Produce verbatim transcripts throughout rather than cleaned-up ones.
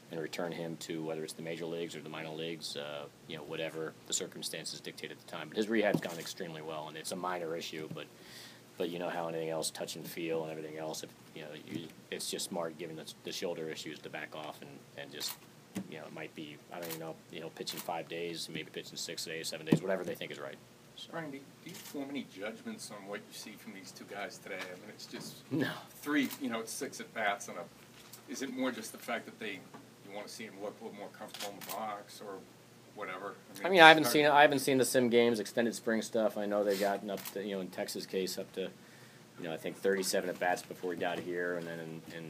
and return him to whether it's the major leagues or the minor leagues, uh, you know, whatever the circumstances dictate at the time. But his rehab's gone extremely well, and it's a minor issue, but but you know how anything else, touch and feel and everything else, if, you know, you, it's just smart given the, the shoulder issues to back off and, and just, you know, it might be, I don't even know, you know, pitching five days, maybe pitching six days, seven days, whatever they think is right. So. Brian, do you form any judgments on what you see from these two guys today? I mean, it's just no. three, you know, it's six at bats, and a, is it more just the fact that they you want to see them look a little more comfortable in the box or whatever? I mean, I mean, I haven't seen I haven't seen the sim games, extended spring stuff. I know they've gotten up to, you know, in Texas case up to, you know, I think thirty-seven at bats before he got here, and then in, in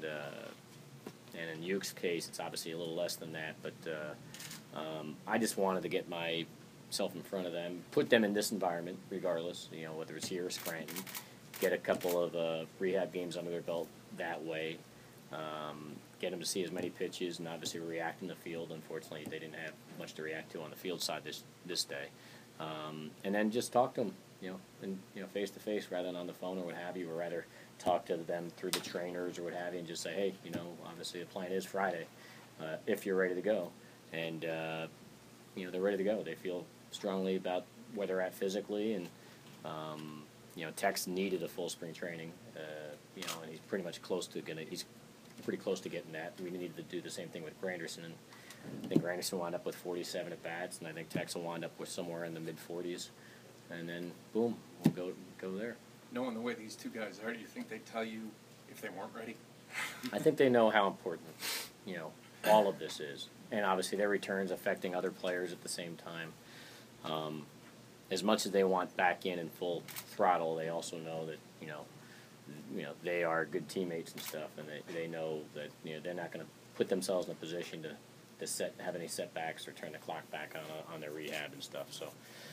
uh, and in Uke's case, it's obviously a little less than that. But uh, um, I just wanted to get my self in front of them, put them in this environment regardless, you know, whether it's here or Scranton, get a couple of uh, rehab games under their belt that way, um, get them to see as many pitches and obviously react in the field. Unfortunately, they didn't have much to react to on the field side this this day. Um, and then just talk to them, you know, and, you know, face to face rather than on the phone or what have you, or rather talk to them through the trainers or what have you and just say, hey, you know, obviously the plan is Friday uh, if you're ready to go. And, uh, you know, they're ready to go. They feel strongly about where they're at physically, and um, you know, Tex needed a full spring training, uh, you know, and he's pretty much close to gonna. He's pretty close to getting that. We needed to do the same thing with Granderson, and I think Granderson wound up with forty-seven at bats, and I think Tex will wind up with somewhere in the mid forties, and then boom, we'll go go there. Knowing the way these two guys are, do you think they tell you if they weren't ready? I think they know how important, you know, all of this is, and obviously their returns affecting other players at the same time. Um, as much as they want back in and full throttle, they also know that, you know, you know, they are good teammates and stuff, and they, they know that, you know, they're not going to put themselves in a position to, to set have any setbacks or turn the clock back on on their rehab and stuff. So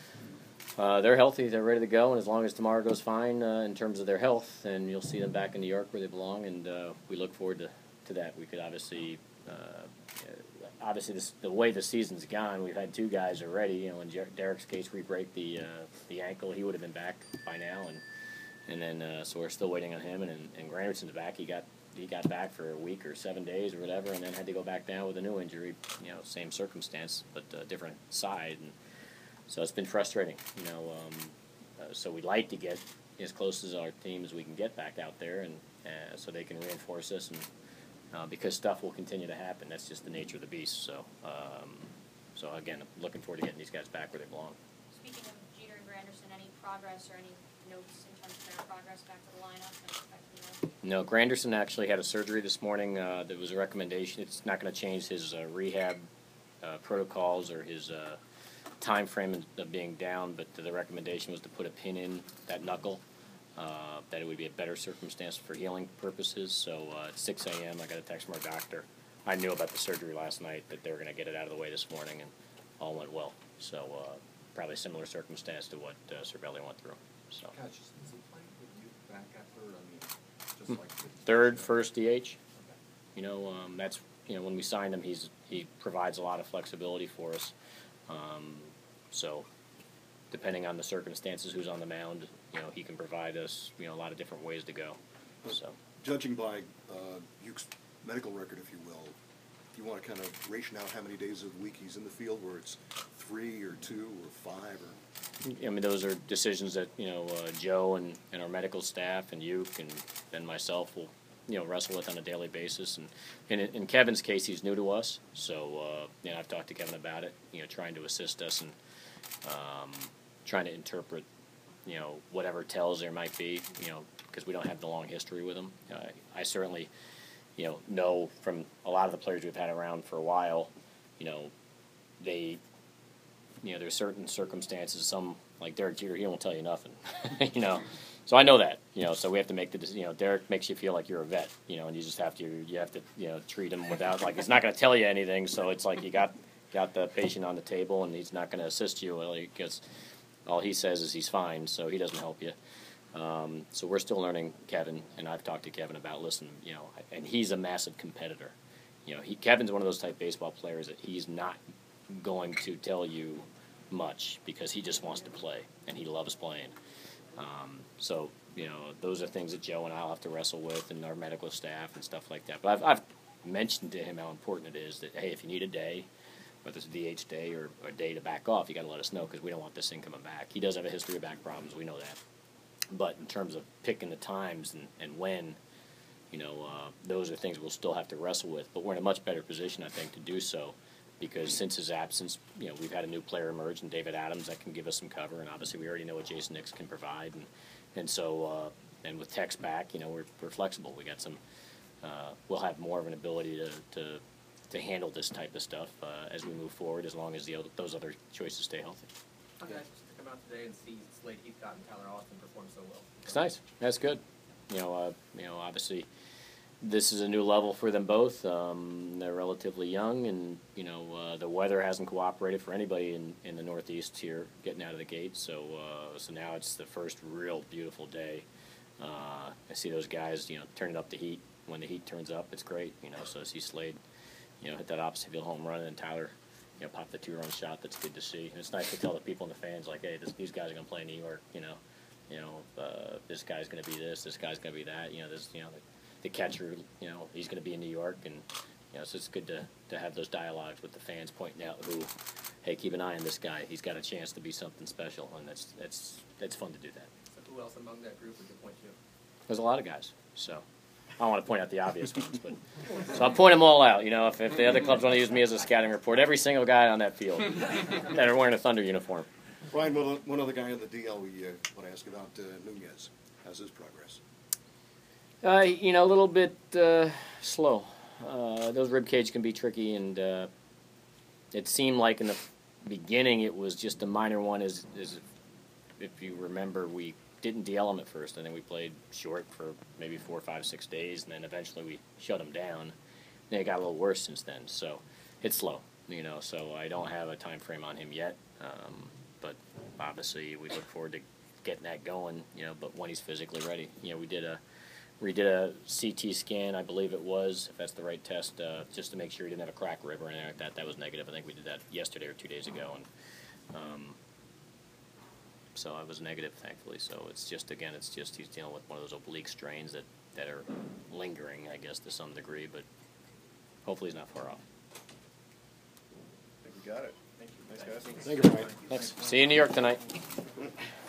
uh, they're healthy, they're ready to go, and as long as tomorrow goes fine uh, in terms of their health, then you'll see them back in New York where they belong, and uh, we look forward to, to that. We could obviously. Uh, Obviously, this, the way the season's gone, we've had two guys already. You know, in Jer- Derek's case, we break the uh, the ankle. He would have been back by now, and and then uh, so we're still waiting on him. And and, and Granderson's back. He got he got back for a week or seven days or whatever, and then had to go back down with a new injury. You know, same circumstance but uh, different side, and so it's been frustrating. You know, um, uh, so we'd like to get as close as our team as we can get back out there, and uh, so they can reinforce us and. Uh, because stuff will continue to happen. That's just the nature of the beast. So, um, so again, I'm looking forward to getting these guys back where they belong. Speaking of Jeter and Granderson, any progress or any notes in terms of their progress back to the lineup? No, Granderson actually had a surgery this morning. Uh, there was a recommendation. It's not going to change his uh, rehab uh, protocols or his uh, time frame of being down, but the recommendation was to put a pin in that knuckle. Uh, that it would be a better circumstance for healing purposes. So uh, at six a m I got a text from our doctor. I knew about the surgery last night, that they were going to get it out of the way this morning, and all went well. So uh, probably a similar circumstance to what uh, Cervelli went through. So Gosh, is he playing with you back after? I mean, just like the third, first D H. Okay. You know, um, that's you know when we signed him, he's he provides a lot of flexibility for us. Um, so. Depending on the circumstances, who's on the mound, you know, he can provide us, you know, a lot of different ways to go. So, judging by uh, Uke's medical record, if you will, do you want to kind of ration out how many days a week he's in the field, where it's three or two or five? Or I mean, those are decisions that you know uh, Joe and, and our medical staff and Uke and then myself will, you know, wrestle with on a daily basis. And, and in, in Kevin's case, he's new to us, so uh, you know, I've talked to Kevin about it, you know, trying to assist us and. Um, trying to interpret, you know, whatever tells there might be, you know, because we don't have the long history with them. Uh, I certainly, you know, know from a lot of the players we've had around for a while, you know, they, you know, there's certain circumstances, some, like Derek Jeter, he won't tell you nothing, you know. So I know that, you know, so we have to make the, you know, Derek makes you feel like you're a vet, you know, and you just have to, you have to, you know, treat him without, like, he's not going to tell you anything, so it's like you got, got the patient on the table and he's not going to assist you because all he says is he's fine, so he doesn't help you. Um, so we're still learning Kevin, and I've talked to Kevin about, listen, you know, and he's a massive competitor. You know, he Kevin's one of those type baseball players that he's not going to tell you much because he just wants to play, and he loves playing. Um, so, you know, those are things that Joe and I'll have to wrestle with and our medical staff and stuff like that. But I've, I've mentioned to him how important it is that, hey, if you need a day, whether it's a D H day or, or a day to back off, you got to let us know because we don't want this thing coming back. He does have a history of back problems, we know that. But in terms of picking the times and, and when, you know, uh, those are things we'll still have to wrestle with. But we're in a much better position, I think, to do so because since his absence, you know, we've had a new player emerge in David Adams that can give us some cover, and obviously we already know what Jason Nix can provide. And, and so, uh, and with Tex back, you know, we're, we're flexible. We got some, uh, we'll have more of an ability to, to, to handle this type of stuff uh, as we move forward as long as the, those other choices stay healthy. How nice just to come out today and see Slade Heathcott and Tyler Austin perform so well. It's nice. That's good. You know, uh, you know, obviously, this is a new level for them both. Um, they're relatively young, and you know, uh, the weather hasn't cooperated for anybody in, in the Northeast here getting out of the gate. So, uh, so now it's the first real beautiful day. Uh, I see those guys, you know, turning up the heat. When the heat turns up, it's great. You know, so I see Slade, you know, hit that opposite field home run, and Tyler, you know, pop the two-run shot. That's good to see. And it's nice to tell the people and the fans, like, hey, this, these guys are going to play in New York. You know, you know, uh, this guy's going to be this. This guy's going to be that. You know, this, you know, the, the catcher, you know, he's going to be in New York, and you know, so it's good to to have those dialogues with the fans, pointing out who, hey, keep an eye on this guy. He's got a chance to be something special, and that's that's that's fun to do that. So who else among that group would you point to? There's a lot of guys, so. I don't want to point out the obvious ones, but so I'll point them all out. You know, if, if the other clubs want to use me as a scouting report, every single guy on that field that are wearing a Thunder uniform. Brian, one, one other guy on the D L we uh, want to ask about, uh, Nunez. How's his progress? Uh, you know, a little bit uh, slow. Uh, those rib cage can be tricky, and uh, it seemed like in the beginning it was just a minor one. Is is if you remember, we didn't D L him at first, and then we played short for maybe four, five, six days, and then eventually we shut him down. And it got a little worse since then, so it's slow, you know. So I don't have a time frame on him yet, um, but obviously we look forward to getting that going, you know. But when he's physically ready, you know, we did a we did a C T scan, I believe it was, if that's the right test, uh, just to make sure he didn't have a crack rib or anything like that. That was negative. I think we did that yesterday or two days ago, and. Um, So I was negative, thankfully. So it's just, again, it's just he's dealing with one of those oblique strains that, that are lingering, I guess, to some degree, but hopefully he's not far off. I think we got it. Thank you. Nice guys. Thank you, Brian. Thanks. See you in New York tonight.